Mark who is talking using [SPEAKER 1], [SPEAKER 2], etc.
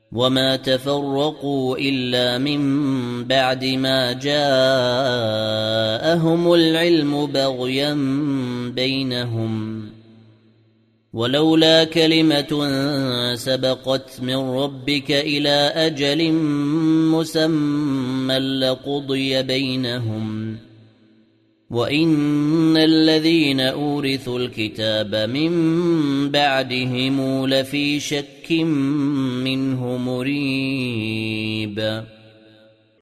[SPEAKER 1] وما تفرقوا إلا من بعد ما جاءهم العلم بغيا بينهم ولولا كلمة سبقت من ربك إلى أجل مسمى لقضي بينهم وإن الذين أورثوا الكتاب من بعدهم لفي شك منه مريب